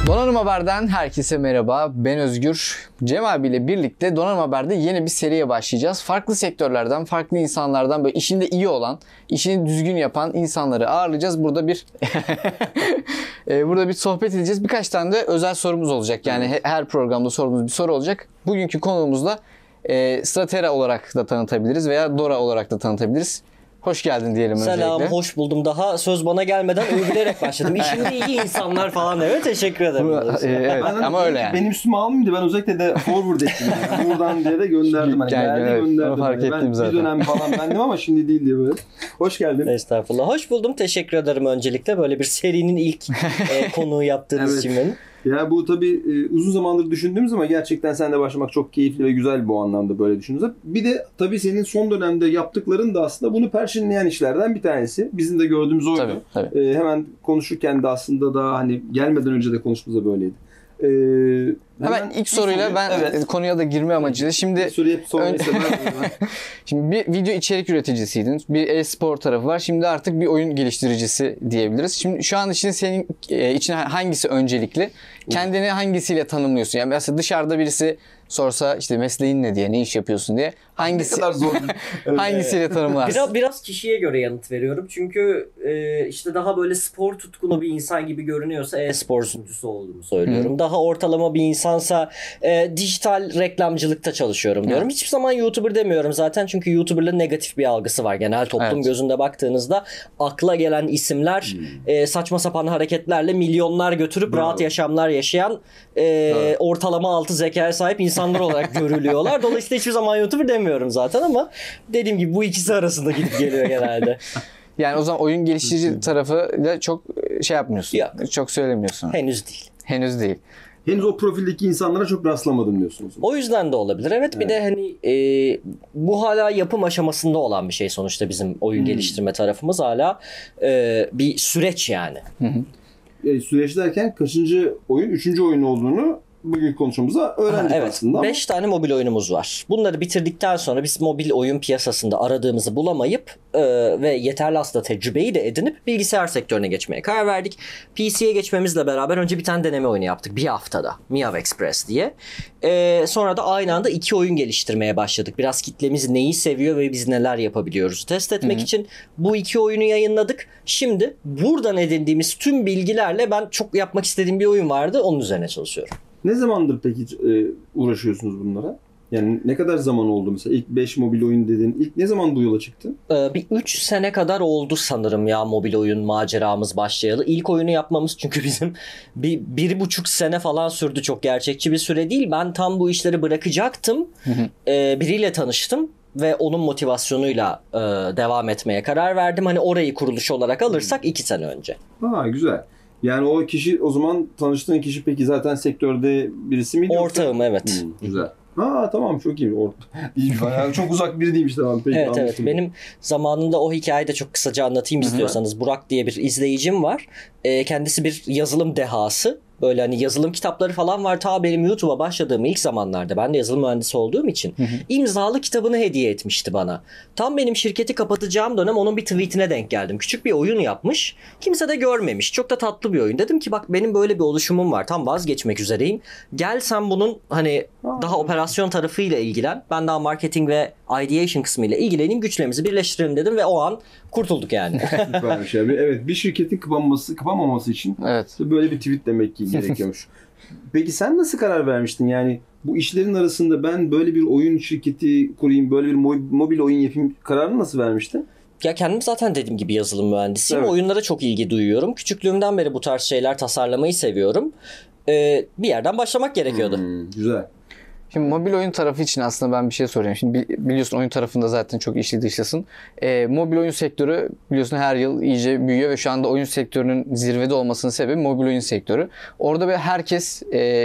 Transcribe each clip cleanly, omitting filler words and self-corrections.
Donanım Haber'den herkese merhaba. Ben Özgür. Cem abiyle birlikte Donanım Haber'de yeni bir seriye başlayacağız. Farklı sektörlerden, farklı insanlardan, böyle işinde iyi olan, işini düzgün yapan insanları ağırlayacağız. Burada bir burada bir sohbet edeceğiz. Birkaç tane de özel sorumuz olacak. Yani her programda sorduğumuz bir soru olacak. Bugünkü konuğumuzda Stratera olarak da tanıtabiliriz veya Dora olarak da tanıtabiliriz. Hoş geldin diyelim öncelikle. Selam, hoş buldum. Daha söz bana gelmeden övülerek başladım. İşimde iyi insanlar falan. Evet, teşekkür ederim. Evet, ama öyle yani. Benim üstüme almayayım da ben özellikle de forward ettim. Yani. Buradan diye de gönderdim. Hani gönderdim. Onu fark ettim zaten. Bir dönem falan bendim ama şimdi değil diye böyle. Hoş geldin. Estağfurullah. Hoş buldum. Teşekkür ederim öncelikle. Böyle bir serinin ilk konuğu yaptığınız için benim. Ya bu tabii uzun zamandır düşündüğümüz ama gerçekten seninle başlamak çok keyifli ve güzel bu anlamda böyle düşündüğümüzde. Bir de tabii senin son dönemde yaptıkların da aslında bunu perçinleyen işlerden bir tanesi. Bizim de gördüğümüz oydu. Tabii. Hemen konuşurken de aslında daha hani gelmeden önce de konuştuğumuzda böyleydi. Hemen ilk soruyla ben konuya da girme amacıyla şimdi şimdi bir video içerik üreticisiydin. Bir e-spor tarafı var. Şimdi artık bir oyun geliştiricisi diyebiliriz. Şimdi şu an için senin için hangisi öncelikli? Kendini hangisiyle tanımlıyorsun? Yani mesela dışarıda birisi sorsa işte mesleğin ne diye, ne iş yapıyorsun diye hangisi ne kadar zor. hangisiyle tanımlarsın? Biraz kişiye göre yanıt veriyorum. Çünkü işte daha böyle spor tutkunu bir insan gibi görünüyorsa e-spor sunucusu olduğumu söylüyorum. Daha ortalama bir insansa dijital reklamcılıkta çalışıyorum diyorum. Hiçbir zaman YouTuber demiyorum zaten. Çünkü YouTuber'ların negatif bir algısı var. Genel toplum gözünde baktığınızda akla gelen isimler saçma sapan hareketlerle milyonlar götürüp rahat yaşamlar yaşayan ortalama altı zekaya sahip insanlar olarak görülüyorlar. Dolayısıyla hiçbir zaman YouTuber demiyorum zaten ama dediğim gibi bu ikisi arasında gidip geliyor genelde. Yani o zaman oyun geliştirici tarafıyla çok şey yapmıyorsun. Yok. Çok söylemiyorsun. Henüz değil. Henüz değil. Henüz o profildeki insanlara çok rastlamadım diyorsunuz. O yüzden de olabilir. Evet, bir de hani bu hala yapım aşamasında olan bir şey sonuçta bizim oyun geliştirme tarafımız hala bir süreç yani. Süreç derken kaçıncı oyun? 3. oyun olduğunu bugün konuşmamızda öğrendik aslında. 5 tane mobil oyunumuz var. Bunları bitirdikten sonra biz mobil oyun piyasasında aradığımızı bulamayıp ve yeterli aslında tecrübeyi de edinip bilgisayar sektörüne geçmeye karar verdik. PC'ye geçmemizle beraber önce bir tane deneme oyunu yaptık. Bir haftada. Miyav Express diye. Sonra da aynı anda 2 oyun geliştirmeye başladık. Biraz kitlemiz neyi seviyor ve biz neler yapabiliyoruz test etmek için bu 2 oyunu yayınladık. Şimdi buradan edindiğimiz tüm bilgilerle ben çok yapmak istediğim bir oyun vardı. Onun üzerine çalışıyorum. Ne zamandır peki uğraşıyorsunuz bunlara? Yani ne kadar zaman oldu mesela? İlk 5 mobil oyun dedin. İlk ne zaman bu yola çıktın? Bir 3 sene kadar oldu sanırım ya mobil oyun maceramız başlayalı. İlk oyunu yapmamız çünkü bizim 1,5 sene falan sürdü. Çok gerçekçi bir süre değil. Ben tam bu işleri bırakacaktım. Biriyle tanıştım ve onun motivasyonuyla devam etmeye karar verdim. Hani orayı kuruluş olarak alırsak 2 sene önce. Güzel. Yani o kişi, o zaman tanıştığın kişi peki zaten sektörde birisi miydi? Ortağım, evet. Güzel. Tamam, çok iyi. Yani çok uzak biri değilmiş, tamam. Peki, evet. Benim zamanında o hikayeyi de çok kısaca anlatayım istiyorsanız. Burak diye bir izleyicim var. Kendisi bir yazılım dehası. Böyle hani yazılım kitapları falan var. Ta benim YouTube'a başladığım ilk zamanlarda, ben de yazılım mühendisi olduğum için imzalı kitabını hediye etmişti bana. Tam benim şirketi kapatacağım dönem onun bir tweetine denk geldim. Küçük bir oyun yapmış. Kimse de görmemiş. Çok da tatlı bir oyun. Dedim ki bak, benim böyle bir oluşumum var. Tam vazgeçmek üzereyim. Gel sen bunun hani daha operasyon tarafıyla ilgilen. Ben daha marketing ve ideation kısmıyla ilgileneyim. Güçlerimizi birleştirelim dedim ve o an kurtulduk yani. Süpermiş abi. Evet, bir şirketin kapanmaması için böyle bir tweet demek ki gerekiyormuş. Peki sen nasıl karar vermiştin? Yani bu işlerin arasında ben böyle bir oyun şirketi kurayım, böyle bir mobil oyun yapayım kararını nasıl vermiştin? Ya kendim zaten dediğim gibi yazılım mühendisiyim. Evet. Oyunlara çok ilgi duyuyorum. Küçüklüğümden beri bu tarz şeyler tasarlamayı seviyorum. Bir yerden başlamak gerekiyordu. Güzel. Şimdi mobil oyun tarafı için aslında ben bir şey sorayım. Şimdi biliyorsun oyun tarafında zaten çok içli dışlısın. Mobil oyun sektörü biliyorsun her yıl iyice büyüyor ve şu anda oyun sektörünün zirvede olmasının sebebi mobil oyun sektörü. Orada böyle herkes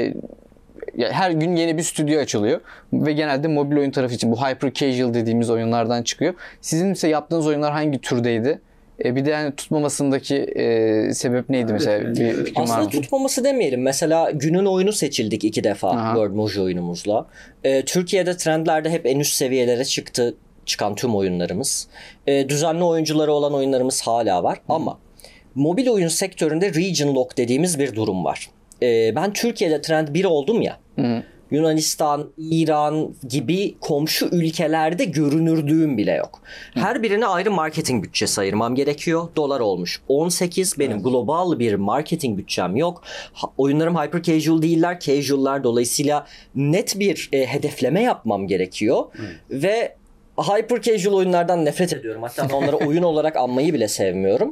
her gün yeni bir stüdyo açılıyor ve genelde mobil oyun tarafı için bu hyper casual dediğimiz oyunlardan çıkıyor. Sizin ise yaptığınız oyunlar hangi türdeydi? Bir de yani tutmamasındaki sebep neydi mesela? Bir fikrin var Aslında mı? tutmaması demeyelim. Mesela günün oyunu seçildik 2 defa World Mojo oyunumuzla. Türkiye'de trendlerde hep en üst seviyelere çıkan tüm oyunlarımız. Düzenli oyuncuları olan oyunlarımız hala var. Ama mobil oyun sektöründe region lock dediğimiz bir durum var. Ben Türkiye'de trend 1 oldum ya. Hı. Yunanistan, İran gibi komşu ülkelerde görünürdüğüm bile yok. Her birine ayrı marketing bütçesi ayırmam gerekiyor. Dolar olmuş 18. Benim global bir marketing bütçem yok. Oyunlarım hyper casual değiller. Casual'lar, dolayısıyla net bir hedefleme yapmam gerekiyor. Ve hyper casual oyunlardan nefret ediyorum. Hatta onları oyun olarak anmayı bile sevmiyorum.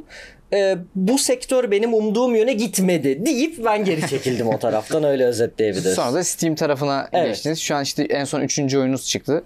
Bu sektör benim umduğum yöne gitmedi deyip ben geri çekildim o taraftan, öyle özetleyebiliriz. Sonra da Steam tarafına geçtiniz. Şu an işte en son 3. oyununuz çıktı.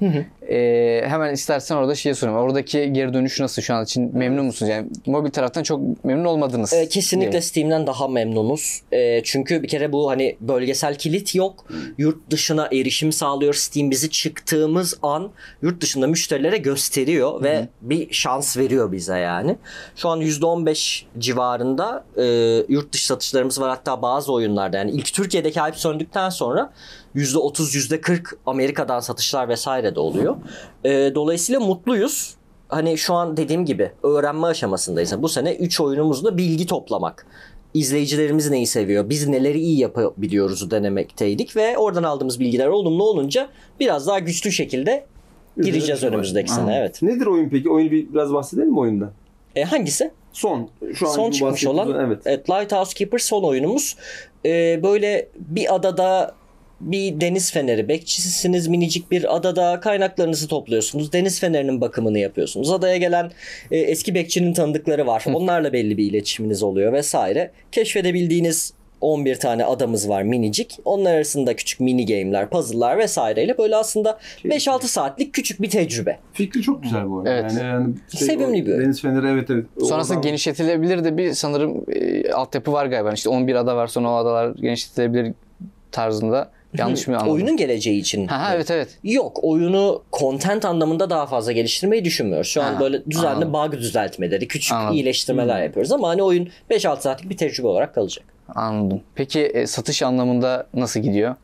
Hemen istersen orada sorayım. Oradaki geri dönüş nasıl şu an için? Memnun musunuz? Yani mobil taraftan çok memnun olmadınız. Kesinlikle Steam'den daha memnunuz. Çünkü bir kere bu hani bölgesel kilit yok. Yurt dışına erişim sağlıyor. Steam bizi çıktığımız an yurt dışında müşterilere gösteriyor ve bir şans veriyor bize yani. Şu an %15 civarında yurt dışı satışlarımız var. Hatta bazı oyunlarda, yani ilk Türkiye'deki hype söndükten sonra %30, %40 Amerika'dan satışlar vesaire de oluyor. Dolayısıyla mutluyuz. Hani şu an dediğim gibi öğrenme aşamasındayız. Bu sene 3 oyunumuzda bilgi toplamak. İzleyicilerimiz neyi seviyor, biz neleri iyi yapabiliyoruz denemekteydik ve oradan aldığımız bilgiler olumlu olunca biraz daha güçlü şekilde gireceğiz önümüzdeki sene. Evet. Nedir oyun peki? Oyunu biraz bahsedelim mi oyundan? Hangisi? Son çıkmış olan. Evet, Lighthouse Keeper son oyunumuz. Böyle bir adada bir deniz feneri bekçisisiniz, minicik bir adada kaynaklarınızı topluyorsunuz. Deniz fenerinin bakımını yapıyorsunuz. Adaya gelen eski bekçinin tanıdıkları var. Onlarla belli bir iletişiminiz oluyor vesaire. Keşfedebildiğiniz 11 tane adamız var minicik. Onlar arasında küçük mini game'ler, puzzle'lar vesaireyle böyle aslında 5-6 saatlik küçük bir tecrübe. Fikri çok güzel bu arada. Evet. Yani sevimli bir oyun. Deniz feneri, evet. Sonrasında genişletilebilir de bir sanırım altyapı var galiba. İşte 11 ada var, sonra o adalar genişletilebilir tarzında. Yanlış mı anladım? Oyunun geleceği için. Evet. Yok, oyunu content anlamında daha fazla geliştirmeyi düşünmüyoruz. Şu an böyle düzenli bug düzeltmeleri, küçük iyileştirmeler yapıyoruz ama hani oyun 5-6 saatlik bir tecrübe olarak kalacak. Anladım. Peki satış anlamında nasıl gidiyor?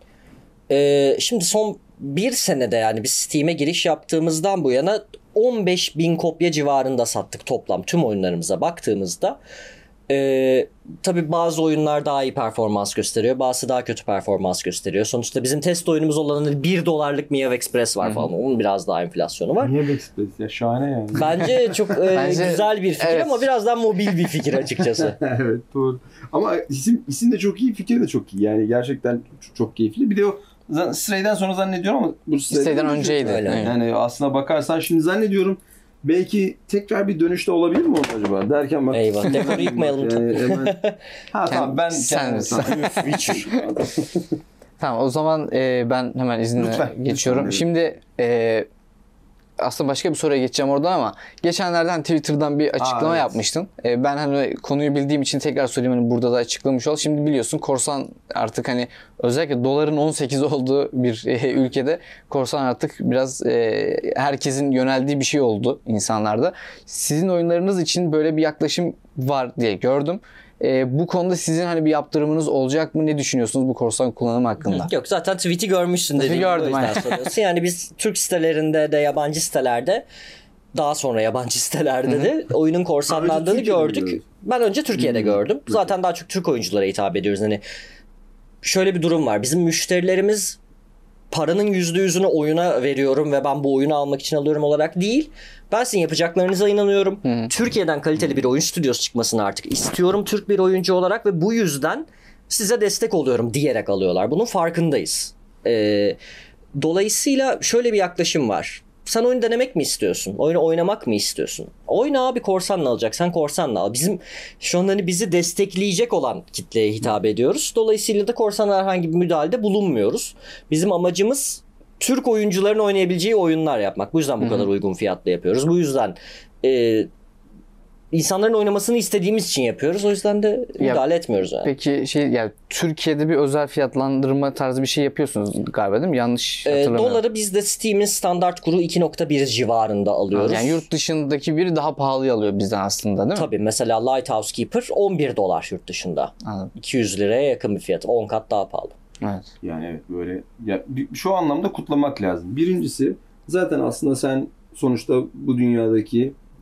Şimdi son bir senede, yani biz Steam'e giriş yaptığımızdan bu yana 15.000 kopya civarında sattık toplam tüm oyunlarımıza baktığımızda. Tabii bazı oyunlar daha iyi performans gösteriyor, bazısı daha kötü performans gösteriyor. Sonuçta bizim test oyunumuz olan $1 Miyav Express var falan. Onun biraz daha enflasyonu var. Miyav Express ya, şahane yani. Bence çok güzel bir fikir ama biraz daha mobil bir fikir açıkçası. Evet, doğru. Ama isim de çok iyi, fikir de çok iyi. Yani gerçekten çok keyifli. Bir de o Stray'den sonra zannediyorum ama bu Stray'den önceydi. Yani aslına bakarsan şimdi zannediyorum belki tekrar bir dönüşte olabilir mi onun acaba? Derken bak. Eyvah. Dekoru yıkmayalım. Tamam, ben Tamam, o zaman ben hemen izinle geçiyorum. Lütfen, şimdi aslında başka bir soruya geçeceğim oradan ama geçenlerden Twitter'dan bir açıklama yapmıştın. Ben hani konuyu bildiğim için tekrar söyleyeyim, hani burada da açıklamış ol. Şimdi biliyorsun korsan artık hani özellikle doların 18 olduğu bir ülkede korsan artık biraz herkesin yöneldiği bir şey oldu insanlarda. Sizin oyunlarınız için böyle bir yaklaşım var diye gördüm. Bu konuda sizin hani bir yaptırımınız olacak mı? Ne düşünüyorsunuz bu korsan kullanımı hakkında? Yok, zaten tweet'i görmüşsün dediğim gibi, o yüzden soruyorsun. Yani biz Türk sitelerinde de yabancı sitelerde, daha sonra yabancı sitelerde de oyunun korsanlandığını gördük. Ben önce Türkiye'de gördüm. Zaten daha çok Türk oyunculara hitap ediyoruz. Hani şöyle bir durum var. Bizim müşterilerimiz paranın %100'ünü oyuna veriyorum ve ben bu oyunu almak için alıyorum olarak değil. Ben sizin yapacaklarınıza inanıyorum. Türkiye'den kaliteli bir oyun stüdyosu çıkmasını artık istiyorum Türk bir oyuncu olarak ve bu yüzden size destek oluyorum diyerek alıyorlar. Bunun farkındayız. Dolayısıyla şöyle bir yaklaşım var. Sen oyunu denemek mi istiyorsun? Oyunu oynamak mı istiyorsun? Oyna abi, korsanla alacaksan korsanla al. Bizim şu an hani bizi destekleyecek olan kitleye hitap ediyoruz. Dolayısıyla da korsana herhangi bir müdahalede bulunmuyoruz. Bizim amacımız Türk oyuncuların oynayabileceği oyunlar yapmak. Bu yüzden bu kadar uygun fiyatla yapıyoruz. Bu yüzden insanların oynamasını istediğimiz için yapıyoruz. O yüzden de müdahale etmiyoruz yani. Peki yani Türkiye'de bir özel fiyatlandırma tarzı bir şey yapıyorsunuz galiba, değil mi? Yanlış hatırlamıyorum. Doları biz de Steam'in standart kuru 2.1 civarında alıyoruz. Yani yurt dışındaki biri daha pahalıya alıyor bizden aslında, değil mi? Tabii, mesela Lighthouse Keeper $11 yurt dışında. Anladım. 200 liraya yakın bir fiyat. 10 kat daha pahalı. Evet. Yani evet, böyle ya, şu anlamda kutlamak lazım. Birincisi, zaten aslında sen sonuçta bu dünyadaki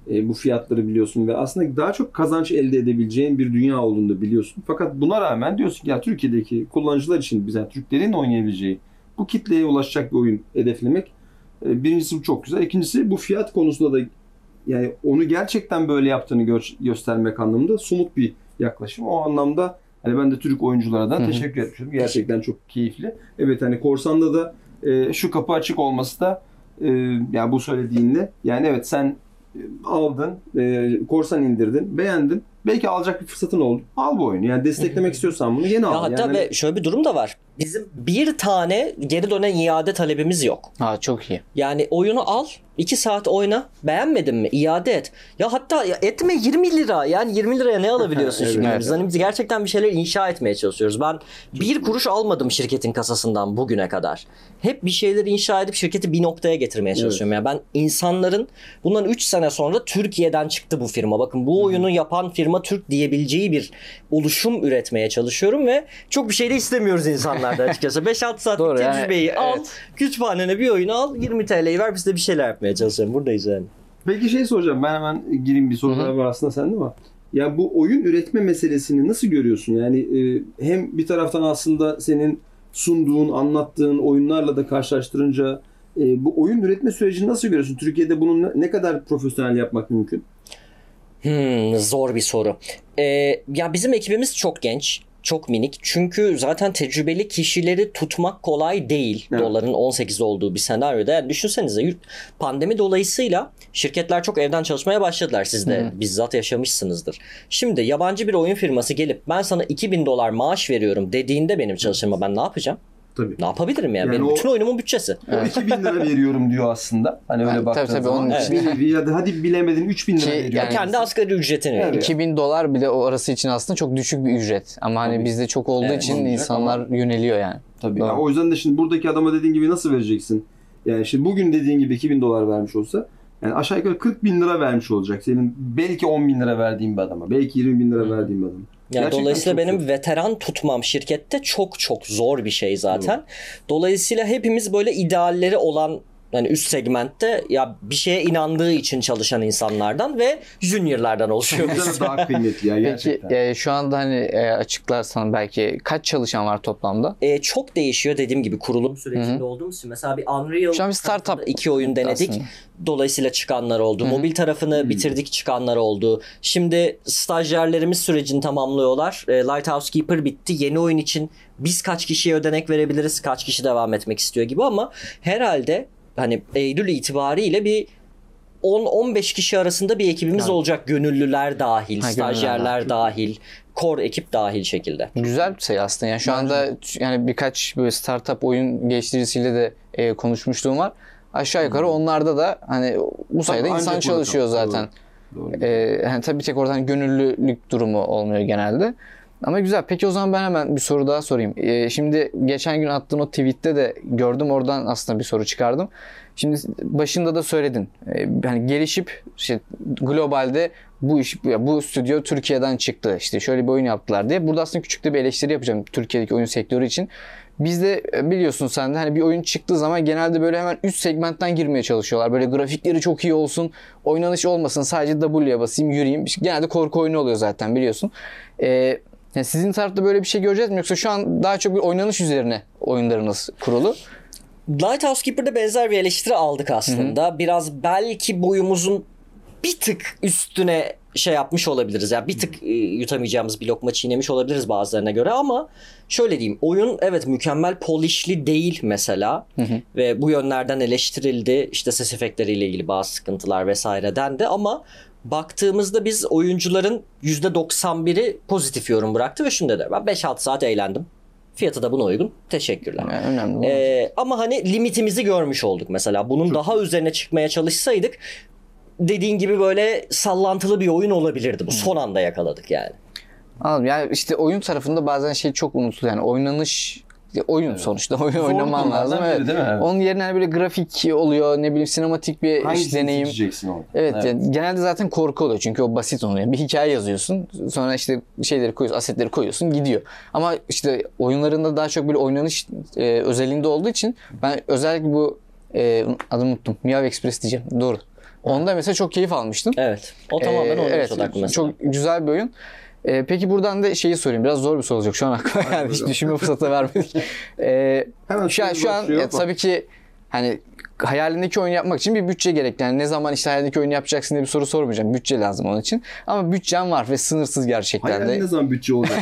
bu fiyatları biliyorsun ve aslında daha çok kazanç elde edebileceğin bir dünya olduğunu da biliyorsun. Fakat buna rağmen diyorsun ki ya Türkiye'deki kullanıcılar için bize Türklerin oynayabileceği bu kitleye ulaşacak bir oyun hedeflemek birincisi bu çok güzel. İkincisi bu fiyat konusunda da yani onu gerçekten böyle yaptığını göstermek anlamında somut bir yaklaşım. O anlamda hani ben de Türk oyunculara da teşekkür etmişim. Gerçekten çok keyifli. Evet hani Korsan'da da şu kapı açık olması da yani bu söylediğinle yani evet sen aldın, Korsan indirdin, beğendin. Belki alacak bir fırsatın oldu. Al bu oyunu. Yani desteklemek istiyorsan bunu yeni al. Hatta yani ve şöyle bir durum da var. Bizim bir tane geri dönen iade talebimiz yok. Ha çok iyi. Yani oyunu al, 2 saat oyna, beğenmedin mi iade et. Ya hatta etme 20 lira. Yani 20 liraya ne alabiliyorsun Evet, şimdi? evet. Biz hani gerçekten bir şeyler inşa etmeye çalışıyoruz. Ben bir kuruş almadım şirketin kasasından bugüne kadar. Hep bir şeyleri inşa edip şirketi bir noktaya getirmeye çalışıyorum. Yani ben insanların bundan 3 sene sonra Türkiye'den çıktı bu firma. Bakın bu oyunu yapan firma Türk diyebileceği bir oluşum üretmeye çalışıyorum ve çok bir şey de istemiyoruz insanlardan açıkçası. 5-6 saatlik Doğru, yani, tecrübeyi al, evet. kütüphanene bir oyunu al, 20 TL'yi ver, biz de bir şeyler yapmaya çalışalım. Buradayız yani. Peki şey soracağım. Ben hemen gireyim, bir sorular var aslında sende ama. Ya bu oyun üretme meselesini nasıl görüyorsun? Yani hem bir taraftan aslında senin sunduğun, anlattığın oyunlarla da karşılaştırınca bu oyun üretme sürecini nasıl görüyorsun? Türkiye'de bunu ne kadar profesyonel yapmak mümkün? Zor bir soru. Ya bizim ekibimiz çok genç. Çok minik. Çünkü zaten tecrübeli kişileri tutmak kolay değil. Evet. Doların 18 olduğu bir senaryoda. Yani düşünsenize pandemi dolayısıyla şirketler çok evden çalışmaya başladılar. Siz de bizzat yaşamışsınızdır. Şimdi yabancı bir oyun firması gelip ben sana $2.000 maaş veriyorum dediğinde benim çalışanıma ben ne yapacağım? Tabii. Ne yapabilirim yani? Benim o, bütün oyunumun bütçesi. O 2.000 lira veriyorum diyor aslında. Hani öyle Yani, baktığın tabii, zaman. onun için. Ya da hadi bilemedin 3.000 lira Ki veriyor. yani- Kendi asgari ücretini veriyor. $2.000 bile o arası için aslında çok düşük bir ücret. Ama hani Tabii. bizde çok olduğu Evet, için olacak insanlar yöneliyor yani. Tabii. Doğru. Yani o yüzden de şimdi buradaki adama dediğin gibi nasıl vereceksin? Yani şimdi bugün dediğin gibi $2.000 vermiş olsa yani aşağı yukarı 40.000 lira vermiş olacak. Senin belki 10.000 lira verdiğin bir adama. Belki 20.000 lira verdiğin bir adama. Yani Gerçekten dolayısıyla çok benim zor. veteran tutmam şirkette çok çok zor bir şey zaten. Dolayısıyla hepimiz böyle idealleri olan yani üst segmentte ya bir şeye inandığı için çalışan insanlardan ve juniorlardan O oluşuyoruz. yüzden daha kıymetli ya Peki gerçekten. şu anda hani açıklarsan belki kaç çalışan var toplamda? Çok değişiyor dediğim gibi kurulum sürecinde olduğumuz için. Mesela bir Unreal Şu an bir startup tarafında 2 oyun denedik. aslında. Dolayısıyla çıkanlar oldu. Mobil tarafını bitirdik, çıkanlar oldu. Şimdi stajyerlerimiz sürecini tamamlıyorlar. Lighthouse Keeper bitti. Yeni oyun için biz kaç kişiye ödenek verebiliriz, kaç kişi devam etmek istiyor gibi ama herhalde hani Eylül itibariyle bir 10-15 kişi arasında bir ekibimiz Evet. olacak. Gönüllüler dahil, Ha, stajyerler dahil, core ekip dahil şekilde. Güzel bir sayı aslında. Yani şu anda yani birkaç böyle startup oyun geliştiricisiyle de konuşmuşluğum var. Aşağı yukarı onlarda da hani bu sayıda Tabii, insan ancak çalışıyor orada. zaten. Doğru. Yani tabii tek oradan gönüllülük durumu olmuyor genelde. Ama güzel. Peki o zaman ben hemen bir soru daha sorayım. Şimdi geçen gün attığın o tweette de gördüm. Oradan aslında bir soru çıkardım. Şimdi başında da söyledin. Hani gelişip işte globalde bu stüdyo Türkiye'den çıktı. İşte şöyle bir oyun yaptılar diye. Burada aslında küçük de bir eleştiri yapacağım Türkiye'deki oyun sektörü için. Bizde biliyorsun sen de hani bir oyun çıktığı zaman genelde böyle hemen üst segmentten girmeye çalışıyorlar. Böyle grafikleri çok iyi olsun, oynanış olmasın, sadece W'ye basayım, yürüyeyim. Genelde korku oyunu oluyor zaten biliyorsun. Yani sizin tarafta böyle bir şey göreceğiz mi? Yoksa şu an daha çok bir oynanış üzerine oyunlarınız kurulu? Lighthouse Keeper'da benzer bir eleştiri aldık aslında. Biraz belki boyumuzun bir tık üstüne şey yapmış olabiliriz. Yani bir tık yutamayacağımız bir lokma çiğnemiş olabiliriz bazılarına göre ama şöyle diyeyim. Oyun evet mükemmel polishli değil mesela. Ve bu yönlerden eleştirildi. İşte ses efektleriyle ilgili bazı sıkıntılar vesaire dendi ama baktığımızda biz oyuncuların %91'i pozitif yorum bıraktı ve şunu dedi. Ben 5-6 saat eğlendim. Fiyatı da buna uygun. Teşekkürler. Yani önemli. Ama hani limitimizi görmüş olduk mesela. Bunun daha üzerine çıkmaya çalışsaydık dediğin gibi böyle sallantılı bir oyun olabilirdi. Bu son anda yakaladık yani. Anladım. Yani işte oyun tarafında bazen şey çok unutuluyor. Yani oynanış oyun sonuçta. Oyun oynaman lazım. biri Evet. değil mi? Evet. Onun yerine hani böyle grafik oluyor, ne bileyim sinematik bir Hangisini deneyim. seçeceksin orada? Evet, yani genelde zaten korku oluyor çünkü o basit oluyor. Yani bir hikaye yazıyorsun, sonra işte şeyleri koyuyorsun, asetleri koyuyorsun, gidiyor. Ama işte oyunlarında daha çok böyle oynanış özelliğinde olduğu için ben özellikle bu adını unuttum. Miyav Express diyeceğim. Doğru. Onda mesela çok keyif almıştım. Evet. O tamamen onun evet, odaklı mesela. çok güzel bir oyun. Peki buradan da şeyi sorayım. Biraz zor bir soru olacak şu an aklıma. Yani hiç düşünme fırsatı vermedik. Hemen şu an tabii ki hani hayalindeki oyunu yapmak için bir bütçe gerek. Yani ne zaman işte hayalindeki oyunu yapacaksın diye bir soru sormayacağım. Bütçe lazım onun için. Ama bütçen var ve sınırsız gerçekten de. Hayalin ne zaman bütçe olacak?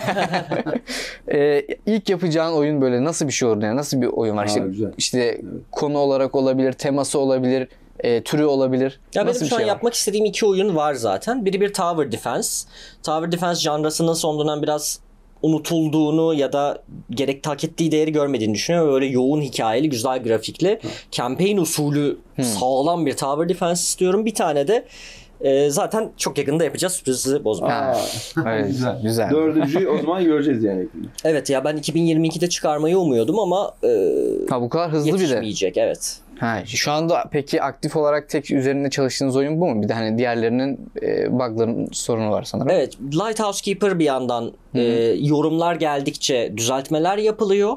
İlk yapacağın oyun böyle nasıl bir şey olur? Yani nasıl bir oyun var? İşte evet. Konu olarak olabilir, teması olabilir, türü olabilir. Ya nasıl benim şu an yapmak istediğim 2 oyun var zaten. Biri bir Tower Defense. Tower Defense janrasının son dönem biraz unutulduğunu ya da gerek hak ettiği değeri görmediğini düşünüyorum. Böyle yoğun hikayeli, güzel grafikli, campaign usulü sağlam bir Tower Defense istiyorum. Bir tane de zaten çok yakında yapacağız. Sürprizi bozma. Evet, güzel. 4. o zaman göreceğiz yani. Evet ya ben 2022'de çıkarmayı umuyordum ama bu kadar hızlı bir de. Yetişmeyecek, evet. Şu anda peki aktif olarak tek üzerinde çalıştığınız oyun bu mu? Bir de hani diğerlerinin bug'ların sorunu var sanırım. Evet. Lighthouse Keeper bir yandan yorumlar geldikçe düzeltmeler yapılıyor.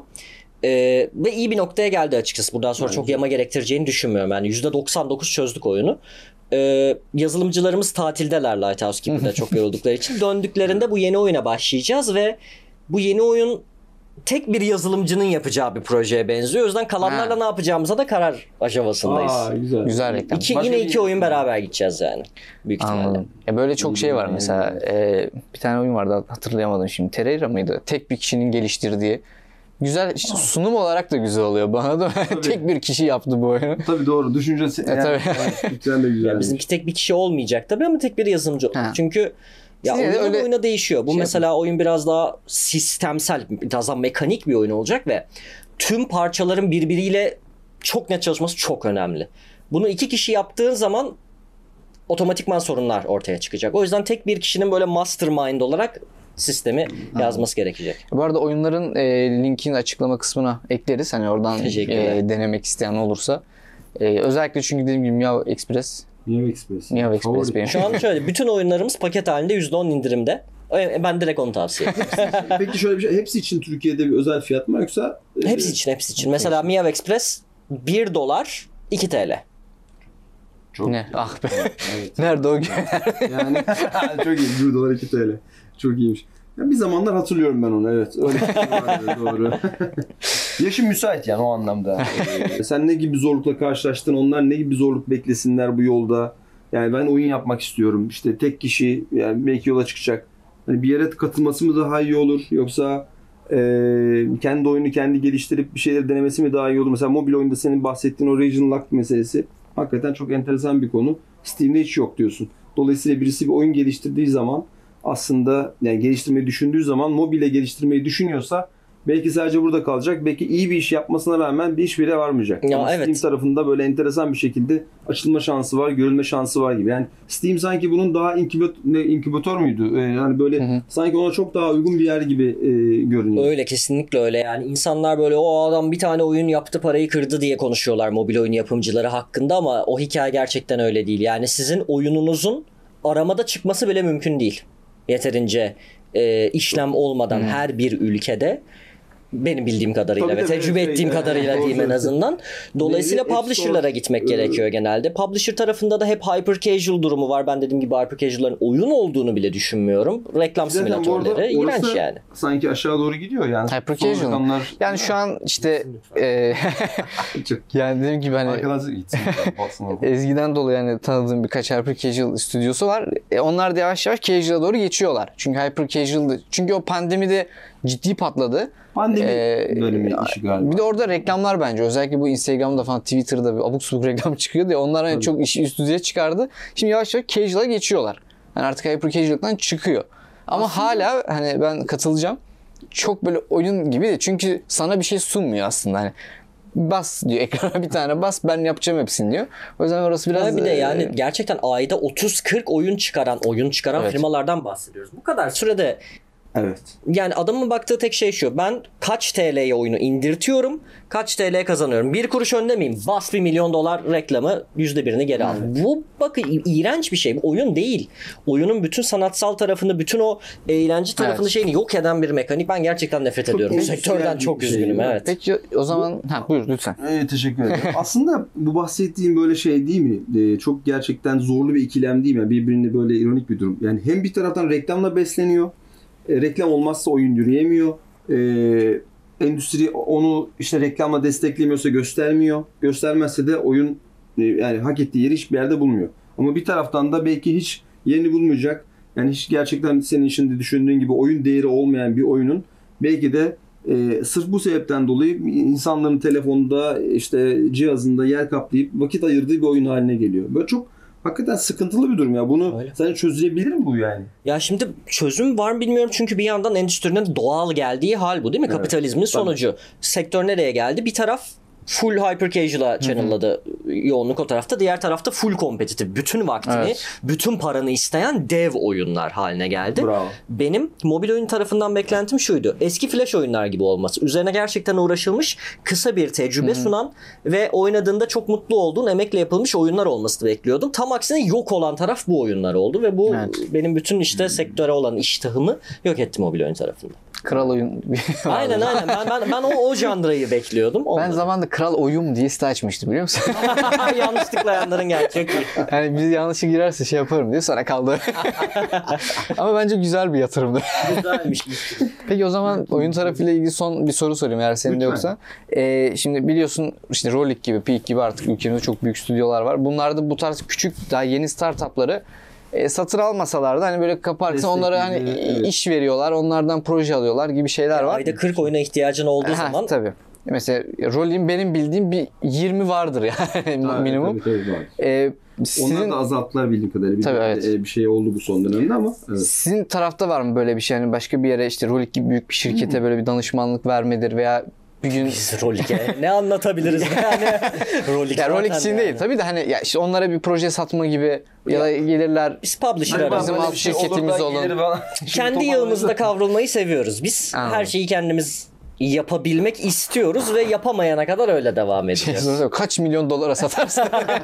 Ve iyi bir noktaya geldi açıkçası. Buradan sonra çok yama gerektireceğini düşünmüyorum. Yani %99 çözdük oyunu. Yazılımcılarımız tatildeler Lighthouse Keeper'da çok yoruldukları için. Döndüklerinde bu yeni oyuna başlayacağız ve bu yeni oyun tek bir yazılımcının yapacağı bir projeye benziyor. O yüzden kalanlarla ne yapacağımıza da karar aşamasındayız. Güzel reklam. Yine 2 oyun beraber gideceğiz yani. Büyük ihtimalle. Anladım. Ya böyle çok şey var mesela. Bir tane oyun vardı hatırlayamadım şimdi. Terraria mıydı? Tek bir kişinin geliştirdiği. Güzel sunum olarak da güzel oluyor bana da. Tek bir kişi yaptı bu oyunu. Tabii doğru. Düşüncesi. Tabii. Güzel de güzel. Yani bizimki tek bir kişi olmayacak tabii ama tek bir yazılımcı olacak. Çünkü ya oyuna değişiyor. Bu mesela oyun biraz daha sistemsel, biraz daha mekanik bir oyun olacak ve tüm parçaların birbiriyle çok net çalışması çok önemli. Bunu 2 kişi yaptığın zaman otomatikman sorunlar ortaya çıkacak. O yüzden tek bir kişinin böyle mastermind olarak sistemi yazması gerekecek. Bu arada oyunların linkini açıklama kısmına ekleriz. Hani oradan denemek isteyen olursa. Özellikle çünkü dediğim gibi Miao Express benim. Şu an şöyle bütün oyunlarımız paket halinde %10 indirimde. Ben direkt onu tavsiye ederim. Peki şöyle bir şey. Hepsi için Türkiye'de bir özel fiyat mı yoksa? Hepsi için. Mesela Miao Express $1 2 TL. Çok ne? Ah be. Evet. Nerede o gün? Yani çok iyi. $1 2 TL. Çok iyiymiş. Ya bir zamanlar hatırlıyorum ben onu. Evet. Öyle doğru. Yaşım müsait yani o anlamda. Sen ne gibi zorlukla karşılaştın? Onlar ne gibi zorluk beklesinler bu yolda? Yani ben oyun yapmak istiyorum. İşte tek kişi yani belki yola çıkacak. Hani bir yere katılması mı daha iyi olur? Yoksa kendi oyunu kendi geliştirip bir şeyler denemesi mi daha iyi olur? Mesela mobil oyunda senin bahsettiğin o regional lock meselesi hakikaten çok enteresan bir konu. Steam'de hiç yok diyorsun. Dolayısıyla birisi bir oyun geliştirdiği zaman aslında yani geliştirmeyi düşündüğü zaman mobile geliştirmeyi düşünüyorsa belki sadece burada kalacak. Belki iyi bir iş yapmasına rağmen bir iş bile varmayacak. Ya ama Steam tarafında böyle enteresan bir şekilde açılma şansı var, görülme şansı var gibi. Yani Steam sanki bunun daha inkübatör müydü? Yani böyle sanki ona çok daha uygun bir yer gibi görünüyor. Öyle, kesinlikle öyle. Yani insanlar böyle o adam bir tane oyun yaptı parayı kırdı diye konuşuyorlar mobil oyun yapımcıları hakkında ama o hikaye gerçekten öyle değil. Yani sizin oyununuzun aramada çıkması bile mümkün değil. Yeterince işlem olmadan her bir ülkede benim bildiğim kadarıyla ve tecrübe ettiğim kadarıyla diyeyim en azından. Dolayısıyla publisher'lara gitmek gerekiyor genelde. Publisher tarafında da hep hyper casual durumu var. Ben dediğim gibi hyper casual'ların oyun olduğunu bile düşünmüyorum. Reklam simülatörleri iğrenç yani. Sanki aşağı doğru gidiyor yani. Hyper casual. Yani şu an işte yani dediğim gibi hani Ezgi'den dolayı yani tanıdığım birkaç hyper casual stüdyosu var. Onlar da yavaş yavaş casual'a doğru geçiyorlar. Çünkü hyper casual çünkü o pandemide ciddi patladı. Pandemi bölümü işi galiba. Bir de orada reklamlar bence. Özellikle bu Instagram'da falan Twitter'da bir abuk subuk reklam çıkıyordu ya. Onlar hani çok işi üst düzeye çıkardı. Şimdi yavaş yavaş casual'a geçiyorlar. Yani artık hyper casual'dan çıkıyor. Ama aslında hala hani ben katılacağım. Çok böyle oyun gibi de. Çünkü sana bir şey sunmuyor aslında. Hani bas diyor ekrana bir tane bas ben yapacağım hepsini diyor. O yüzden orası biraz... Bir de yani gerçekten ayda 30-40 oyun çıkaran firmalardan bahsediyoruz. Bu kadar sürede Evet. Yani adamın baktığı tek şey şu. Ben kaç TL'ye oyunu indirtiyorum, kaç TL kazanıyorum. Bir kuruş önde miyim? Bas $1 milyon reklamı, %1'ini geri al. Bu bakın iğrenç bir şey. Bu oyun değil. Oyunun bütün sanatsal tarafını, bütün o eğlence tarafını şeyini yok eden bir mekanik. Ben gerçekten nefret ediyorum. Bu sektörden çok üzgünüm. Evet. Peki o zaman buyur lütfen. Teşekkür ederim. Aslında bu bahsettiğim böyle şey değil mi? Çok gerçekten zorlu bir ikilem değil mi? Yani birbirine böyle ironik bir durum. Yani hem bir taraftan reklamla besleniyor. Reklam olmazsa oyun yürüyemiyor. Endüstri onu işte reklamla desteklemiyorsa göstermiyor. Göstermezse de oyun yani hak ettiği yeri hiçbir yerde bulmuyor. Ama bir taraftan da belki hiç yerini bulmayacak. Yani hiç gerçekten senin şimdi düşündüğün gibi oyun değeri olmayan bir oyunun belki de sırf bu sebepten dolayı insanların telefonda işte cihazında yer kaplayıp vakit ayırdığı bir oyun haline geliyor. Böyle çok hakikaten sıkıntılı bir durum ya. Bunu sence çözülebilir mi bu yani? Ya şimdi çözüm var mı bilmiyorum çünkü bir yandan endüstrinin doğal geldiği hal bu değil mi? Evet. Kapitalizmin sonucu. Sektör nereye geldi? Bir taraf full hyper casual'a channel'ladı yoğunluk o tarafta. Diğer tarafta full kompetitif. Bütün vaktini, bütün paranı isteyen dev oyunlar haline geldi. Bravo. Benim mobil oyun tarafından beklentim şuydu. Eski flash oyunlar gibi olması. Üzerine gerçekten uğraşılmış, kısa bir tecrübe sunan ve oynadığında çok mutlu olduğun, emekle yapılmış oyunlar olmasını bekliyordum. Tam aksine yok olan taraf bu oyunlar oldu ve bu benim bütün işte sektöre olan iştahımı yok etti mobil oyun tarafında. Kral oyun. Aynen. Ben o janrayı bekliyordum. Ben zamanında kral oyun diye site açmıştım biliyor musun? Yanlış tıklayanların gerçek değil. Yani biz yanlışı girerse şey yaparım diye sonra kaldı. Ama bence güzel bir yatırımdı. Güzelmiş. Peki o zaman oyun tarafıyla ilgili son bir soru sorayım eğer senin de yoksa. Şimdi biliyorsun işte Rolik gibi, Peak gibi artık ülkemizde çok büyük stüdyolar var. Bunlarda bu tarz küçük daha yeni startupları satın almasalar da hani böyle kaparsa onlara hani iş veriyorlar, onlardan proje alıyorlar gibi şeyler var. Ayda 40 oyuna ihtiyacın olduğu zaman. Tabii. Mesela Rolik'in benim bildiğim bir 20 vardır yani minimum. Tabii. Onlar da azalttılar bildiğim kadarıyla. Tabii, bir şey oldu bu son dönemde ama. Evet. Sizin tarafta var mı böyle bir şey? Yani başka bir yere işte Rolik gibi büyük bir şirkete böyle bir danışmanlık vermedir veya bir gün biz Rolik'e ne anlatabiliriz yani? Rolik için değil. Tabii de hani ya işte onlara bir proje satma gibi ya da gelirler. Biz publisher hani bizim alt şirketimiz olun. Kendi yağımızda kavrulmayı seviyoruz. Biz her şeyi kendimiz yapabilmek istiyoruz ve yapamayana kadar öyle devam edeceğiz. Kaç milyon dolara satarsın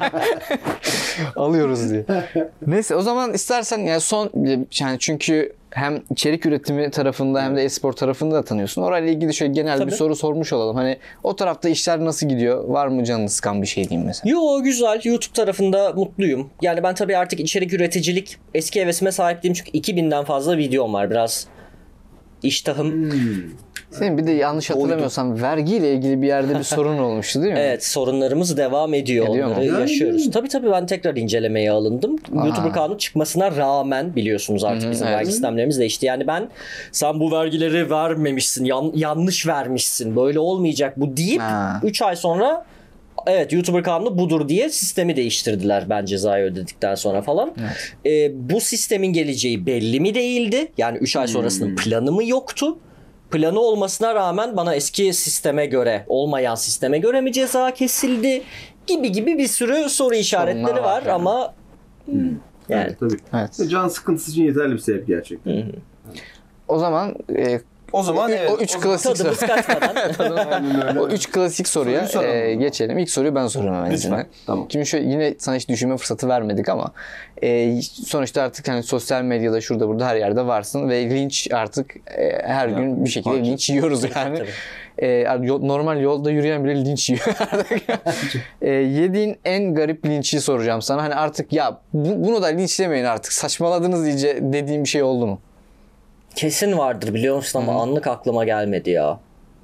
alıyoruz diye. Neyse o zaman istersen yani son yani çünkü hem içerik üretimi tarafında hem de e-spor tarafında da tanıyorsun. Orayla ilgili şöyle genel bir soru sormuş olalım. Hani o tarafta işler nasıl gidiyor? Var mı canını sıkan bir şey diyeyim mesela? Yo güzel. YouTube tarafında mutluyum. Yani ben tabii artık içerik üreticilik eski hevesime sahip değilim çünkü 2000'den fazla videom var. Biraz iştahım. Senin bir de yanlış hatırlamıyorsam vergiyle ilgili bir yerde bir sorun olmuştu değil mi? Evet, sorunlarımız devam ediyor. Onları yaşıyoruz. Tabii ben tekrar incelemeye alındım. YouTuber kanunu çıkmasına rağmen biliyorsunuz artık bizim vergi sistemlerimiz değişti. Yani sen bu vergileri vermemişsin, yanlış vermişsin, böyle olmayacak bu deyip 3 ay sonra evet YouTuber kanunu budur diye sistemi değiştirdiler ben cezayı ödedikten sonra falan. Evet. Bu sistemin geleceği belli mi değildi? Yani 3 ay sonrasının planı mı yoktu? Planı olmasına rağmen bana eski sisteme göre, olmayan sisteme göre mi ceza kesildi? Gibi bir sürü soru işaretleri var yani. Ama yani evet, tabii. Evet. Can sıkıntısı için yeterli bir sebep gerçekten. O zaman evet. O 3 klasik tadımız kaçmadan. O 3 klasik soruya geçelim. İlk soruyu ben soruyorum hemen size. Tamam. Şimdi yine sana hiç düşünme fırsatı vermedik ama sonuçta artık hani sosyal medyada şurada burada her yerde varsın ve linç artık her gün bir şekilde linç yiyoruz yani. Normal yolda yürüyen bile linç yiyor artık. Yediğin en garip linçi soracağım sana. Hani artık ya bunu da linçlemeyin artık. Saçmaladınız iyice dediğim bir şey oldu mu? Kesin vardır biliyor musun ama anlık aklıma gelmedi ya.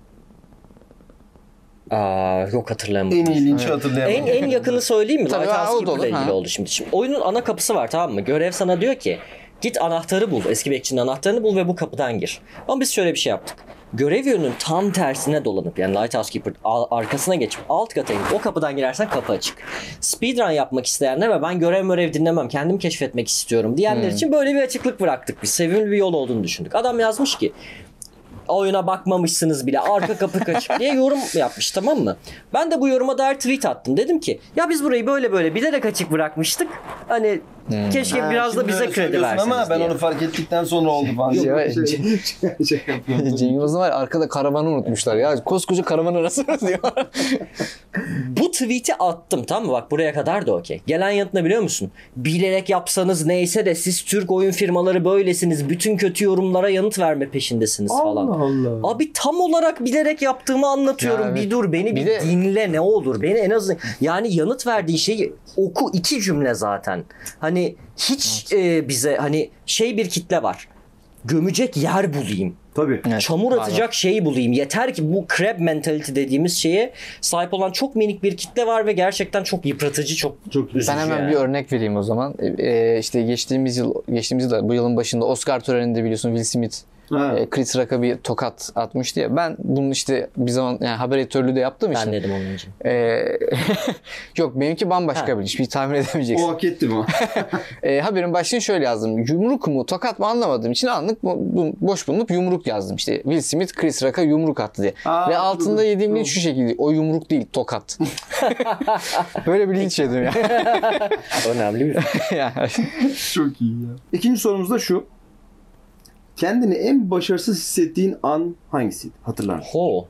Yok hatırlayamadım. En iyi linçi hatırlayamadım. En yakını söyleyeyim mi? Lighthouse Keeper'la ilgili oldu şimdi. Oyunun ana kapısı var tamam mı? Görev sana diyor ki git anahtarı bul. Eski bekçinin anahtarını bul ve bu kapıdan gir. Ama biz şöyle bir şey yaptık. Görev yönünün tam tersine dolanıp yani Lighthouse Keeper arkasına geçip alt kata inip o kapıdan girersen kapı açık. Speedrun yapmak isteyenler ve ben görev dinlemem kendim keşfetmek istiyorum diyenler için böyle bir açıklık bıraktık biz. Sevimli bir yol olduğunu düşündük. Adam yazmış ki oyuna bakmamışsınız bile arka kapı açık diye yorum yapmış tamam mı? Ben de bu yoruma dair tweet attım. Dedim ki ya biz burayı böyle bilerek açık bırakmıştık. Hani Keşke biraz da bize kredi verseniz ama ben diye. onu fark ettikten sonra oldu falan. Cem Yılmaz'ın var ya, arkada karavanı unutmuşlar ya. Koskoca karavanı nasıl unutuyor? Bu tweet'i attım, tamam mı? Bak buraya kadar da okey. Gelen yanıt ne biliyor musun? Bilerek yapsanız neyse de siz Türk oyun firmaları böylesiniz. Bütün kötü yorumlara yanıt verme peşindesiniz falan. Allah. Abi tam olarak bilerek yaptığımı anlatıyorum. Ya evet. Bir dur beni bir de- dinle ne olur. Beni en azından yani yanıt verdiği şeyi oku, 2 cümle zaten. Hani hiç bize hani şey bir kitle var. Gömecek yer bulayım. Tabii. Evet, Çamur var, atacak şeyi bulayım. Yeter ki bu crab mentality dediğimiz şeye sahip olan çok minik bir kitle var ve gerçekten çok yıpratıcı, çok üzücü. Ben hemen yani. bir örnek vereyim o zaman. İşte geçtiğimiz yıl bu yılın başında Oscar töreninde biliyorsun Will Smith Chris Rock'a bir tokat atmıştı ya. Ben bunun işte bir zaman yani haber editörlüğü de yaptığım için. Ben dedim onun için. Yok benimki bambaşka bir iş. Bir tahmin edemeyeceksin. O hak etti mi? Haberin başlığını şöyle yazdım. Yumruk mu tokat mı anlamadığım için anlık boş bulunup yumruk yazdım. İşte Will Smith Chris Rock'a yumruk attı diye. Ve altında yediğim linç şu şekilde. O yumruk değil tokat. Böyle bir linç yedim ya. Önemli bir. Yani. Çok iyi ya. İkinci sorumuz da şu. Kendini en başarısız hissettiğin an hangisiydi? Hatırlar mısın? Ho.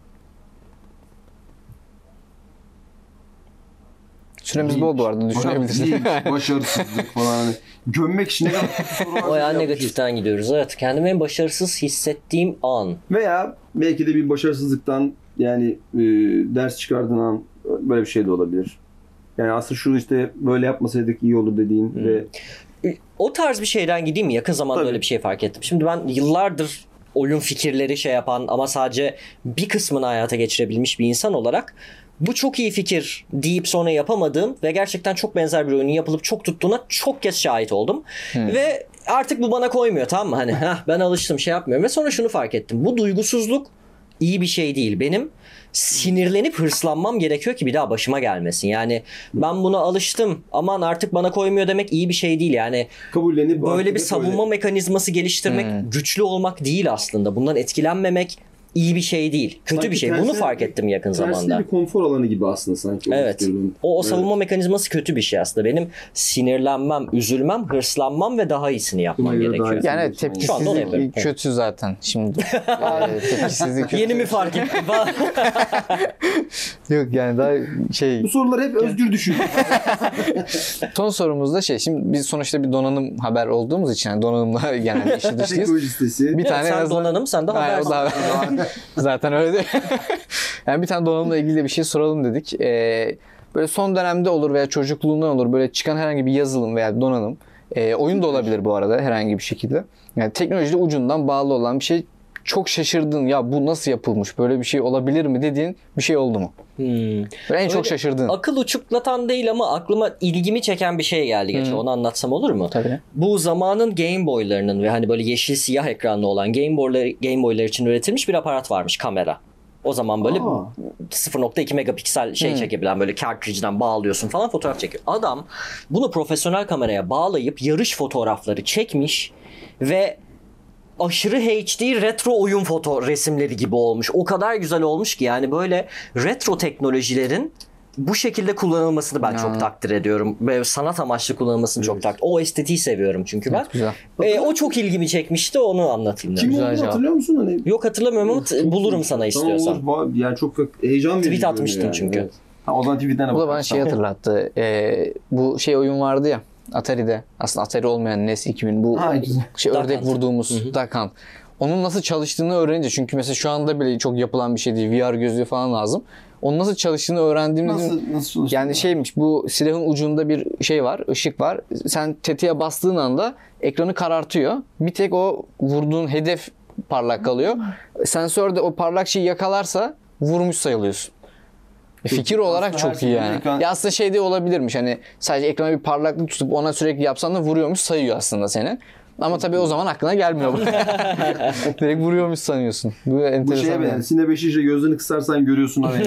Süremiz bol bu arada düşünebilirsin. Başarısızlık falan. Hani gömmek için ne kadar kötü sorular O yani yapmışız. negatiften gidiyoruz. Evet. Kendimi en başarısız hissettiğim an. Veya belki de bir başarısızlıktan yani ders çıkardığın an böyle bir şey de olabilir. Yani aslında şu işte böyle yapmasaydık iyi olur dediğin ve O tarz bir şeyden gideyim mi? Yakın zamanda Tabii. öyle bir şey fark ettim. Şimdi ben yıllardır oyun fikirleri şey yapan ama sadece bir kısmını hayata geçirebilmiş bir insan olarak bu çok iyi fikir deyip sonra yapamadığım ve gerçekten çok benzer bir oyunun yapılıp çok tuttuğuna çok kez şahit oldum. Ve artık bu bana koymuyor, tamam mı? Hani ben alıştım, şey yapmıyorum. Ve sonra şunu fark ettim. Bu duygusuzluk iyi bir şey değil. Benim sinirlenip hırslanmam gerekiyor ki bir daha başıma gelmesin. Yani ben buna alıştım, aman artık bana koymuyor demek iyi bir şey değil. Yani kabullenip böyle bir savunma mekanizması geliştirmek güçlü olmak değil aslında. Bundan etkilenmemek iyi bir şey değil. Kötü Sanki bir şey. tersine- Bunu fark ettim yakın tersine zamanda. bir konfor alanı gibi aslında sanki. Evet. O savunma mekanizması kötü bir şey aslında. Benim sinirlenmem, üzülmem, hırslanmam ve daha iyisini yapmam Buna göre daha gerekiyor. iyi. Yani Şu anda onu yapıyorum. tepkisizlik kötü zaten şimdi. Tepkisizlik kötü. Yeni mi fark ettin falan? Yok yani daha şey. Bu soruları hep özgür düşün. Son sorumuz da şimdi biz sonuçta bir donanım haber olduğumuz için yani donanımla genelde işi dışıyız. Teknoloji sitesi. Bir tane en Sen azından- donanım, sen de Hayır, habersin. o da- zaten öyle değil. Yani bir tane donanımla ilgili de bir şey soralım dedik. Böyle son dönemde olur veya çocukluğundan olur böyle çıkan herhangi bir yazılım veya donanım. Oyun da olabilir bu arada herhangi bir şekilde. Yani teknolojide ucundan bağlı olan bir şey, çok şaşırdın ya bu nasıl yapılmış, böyle bir şey olabilir mi dediğin bir şey oldu mu? Böyle en çok şaşırdın. Akıl uçuklatan değil ama aklıma ilgimi çeken bir şey geldi geçen. Onu anlatsam olur mu? Tabii. Bu zamanın Game Boy'larının ve hani böyle yeşil siyah ekranlı olan Game Boy'lar için üretilmiş bir aparat varmış, kamera. O zaman böyle 0.2 megapiksel şey çekebilen, böyle cartridge'den bağlıyorsun falan, fotoğraf çekiyor. Adam bunu profesyonel kameraya bağlayıp yarış fotoğrafları çekmiş ve aşırı HD retro oyun foto resimleri gibi olmuş. O kadar güzel olmuş ki yani böyle retro teknolojilerin bu şekilde kullanılmasını ben çok takdir ediyorum. Ve sanat amaçlı kullanılmasını çok takdir. O estetiği seviyorum çünkü ben. Güzel. O çok ilgimi çekmişti, onu anlatayım dedim. Kim Güzel olduğunu cevap. hatırlıyor musun? Hani Yok hatırlamıyorum ama bulurum sana istiyorsan. Tamam, olur. Yani çok heyecan verici. Tweet atmıştın görünüyor çünkü. Evet. Ha, o zaman tweet'den Bu da bana şey hatırlattı. Bu oyun vardı ya Atari'de. Aslında Atari olmayan NES 2000 bu güzel. ördek Duck Hunt. vurduğumuz Duck Hunt. Onun nasıl çalıştığını öğrenince, çünkü mesela şu anda bile çok yapılan bir şey değil. VR gözlüğü falan lazım. Onun nasıl çalıştığını öğrendiğimde Nasıl çalışıyor? yani şeymiş, bu silahın ucunda bir şey var, ışık var. Sen tetiğe bastığın anda ekranı karartıyor. Bir tek o vurduğun hedef parlak kalıyor. Sensör de o parlak şeyi yakalarsa vurmuş sayılıyorsun. Fikir olarak aslında her çok iyi şeyden yani. ekran- Ya aslında şey de olabilirmiş, hani sadece ekrana bir parlaklık tutup ona sürekli yapsan da vuruyormuş sayıyor aslında seni. Ama tabii o zaman aklına gelmiyor bu. Direkt vuruyormuş sanıyorsun. Bu Bu enteresan. şeye yani. benziyor. Sine 5 iyice gözlerini kısarsan görüyorsun abi.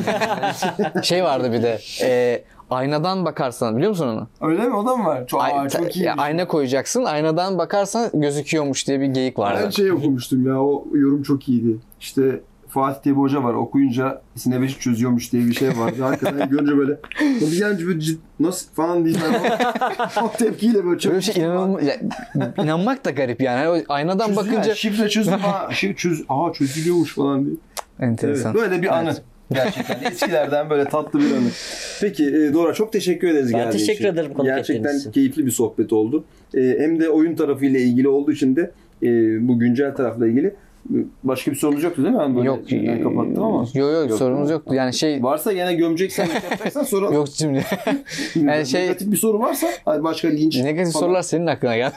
Şey vardı bir de. Aynadan bakarsan, biliyor musun onu? Öyle mi? O da mı var? Çok iyi. Ayna koyacaksın. Aynadan bakarsan gözüküyormuş diye bir geyik vardı. Ben şey okumuştum ya, o yorum çok iyiydi. İşte Fatih diye bir hoca var. Okuyunca sinebeşi çözüyormuş diye bir şey var. Hakikaten görünce böyle gelince böyle nasıl falan diyeyim ben o tepkiyle böyle Böyle çok bir şey inanmak da garip yani. Hani aynadan bakınca şifre çözüm çözülüyormuş falan diye. enteresan. Evet, böyle bir anı. Evet. Gerçekten eskilerden böyle tatlı bir anı. Peki Dora çok teşekkür ederiz Ben geldiğin için. teşekkür ederim konuk ettiğiniz Gerçekten için. keyifli bir sohbet oldu. Hem de oyun tarafıyla ilgili olduğu için de bu güncel tarafla ilgili başka bir sorunuz yoktu değil mi? Ben böyle Yok. ben kapattım ama. Yok sorunuz yoktu. Yani Varsa gene gömeceksen yapacaksan soralım. yok şimdi. Yani Negatif bir soru varsa hadi başka linç negatif falan. sorular senin aklına geldi.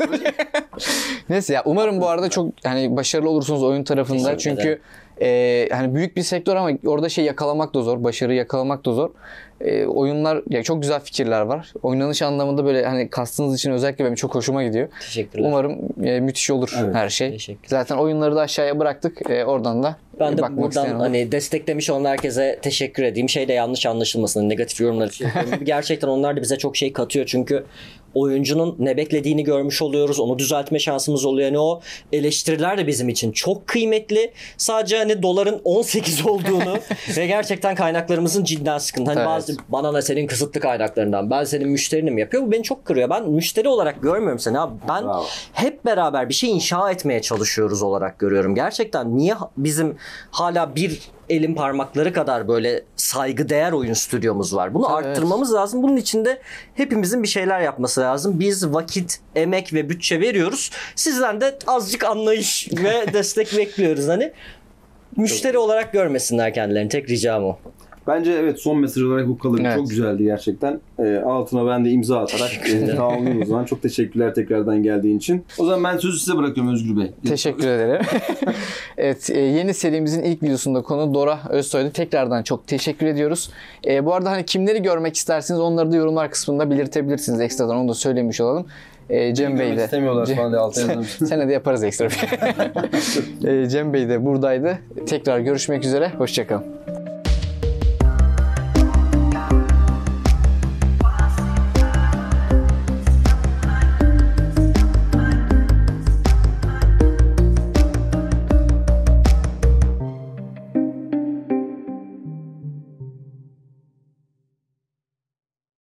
Neyse ya umarım bu arada çok hani başarılı olursunuz oyun tarafında. Teşekkür Çünkü hani büyük bir sektör ama orada yakalamak da zor. Başarı yakalamak da zor. Oyunlar ya çok güzel fikirler var. Oynanış anlamında böyle hani kastınız için özellikle benim çok hoşuma gidiyor. Teşekkürler. Umarım müthiş olur her şey. Teşekkür. Zaten oyunları da aşağıya bıraktık. Oradan da Ben de bakmak buradan isteyen olur. hani desteklemiş olan herkese teşekkür edeyim. Şey de yanlış anlaşılmasın. Negatif yorumlar için. Gerçekten onlar da bize çok şey katıyor. Çünkü oyuncunun ne beklediğini görmüş oluyoruz. Onu düzeltme şansımız oluyor. Yani o eleştiriler de bizim için çok kıymetli. Sadece hani doların 18 olduğunu ve gerçekten kaynaklarımızın cidden sıkıntı. Hani Evet. bazı bana ne senin kısıtlı kaynaklarından, ben senin müşterinim yapıyor. Bu beni çok kırıyor. Ben müşteri olarak görmüyorum seni abi. Ben Bravo. hep beraber bir şey inşa etmeye çalışıyoruz olarak görüyorum. Gerçekten niye bizim hala bir elin parmakları kadar böyle saygıdeğer oyun stüdyomuz var. Bunu Evet. arttırmamız lazım. Bunun için de hepimizin bir şeyler yapması lazım. Biz vakit, emek ve bütçe veriyoruz. Sizden de azıcık anlayış ve destek bekliyoruz. Hani müşteri olarak görmesinler kendilerini. Tek ricam o. Bence evet son mesaj olarak bu kalır. Evet. Çok güzeldi gerçekten. Altına ben de imza atarak tamamlayayım o zaman. Çok teşekkürler tekrardan geldiğin için. O zaman ben sözü size bırakıyorum Özgür Bey. Teşekkür ederim. Evet, yeni serimizin ilk videosunda konu Dora Özsoy'du. Tekrardan çok teşekkür ediyoruz. Bu arada hani kimleri görmek istersiniz onları da yorumlar kısmında belirtebilirsiniz ekstradan. Onu da söylemiş olalım. Cem Bey de. İstemiyorlar falan diye altına yazmış. Senede yaparız ekstra bir. Cem Bey de buradaydı. Tekrar görüşmek üzere. Hoşçakalın.